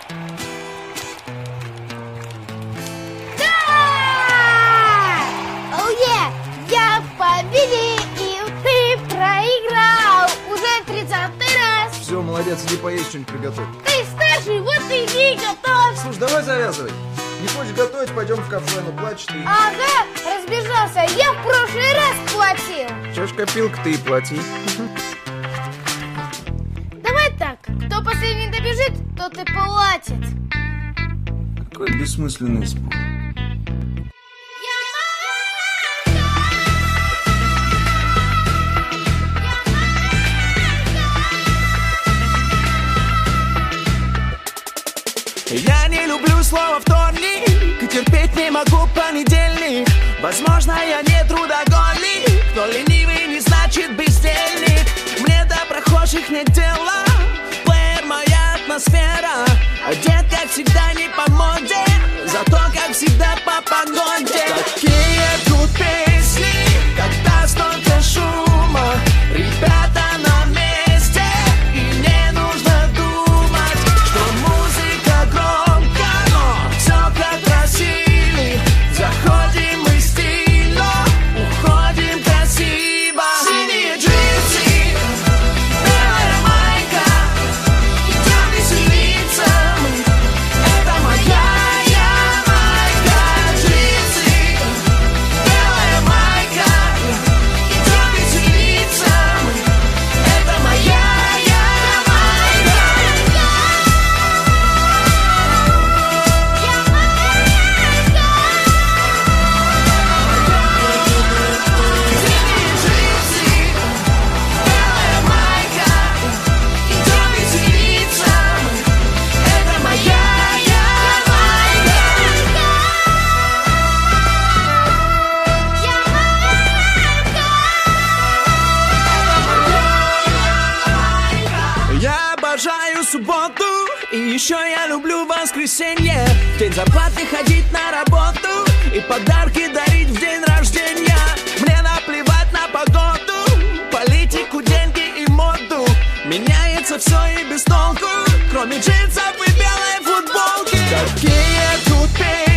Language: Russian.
Я победил, ты проиграл уже 30-й раз. Все, молодец, иди поесть, что-нибудь приготовь. Ты старший, вот иди готовь. Слушай, давай завязывай. Не хочешь готовить, пойдем в кафе, ну плачешь ты. Ага, разбежался, я в прошлый раз платил. Что ж, копилка, ты и плати. Давай так, кто последний добежит, тот и платит. Какой бессмысленный спор. Я не люблю слово вторник и терпеть не могу понедельник. Возможно, я не трудоголик, но ленивый не значит бездельник. Мне до прохожих нет дела, плеер моя атмосфера. Одет как всегда не по моде, зато как всегда по погоде. Какие тут песни, когда столько шума. Ребята на месте, и не нужно думать, что музыка громко, но все как просили. Заходим мы стильно, уходим красиво. Синие джинсы, белая майка, идем веселиться мы. Это моя майка. Джинсы, белая майка, идем веселиться мы. Это моя майка. Я обожаю субботу, и еще я люблю воскресенье. В день зарплаты ходить на работу и подарки дарить в день рождения. Мне наплевать на погоду, политику, деньги и моду. Меняется все и без толку, кроме джинсов и белой футболки. Какие тут песни.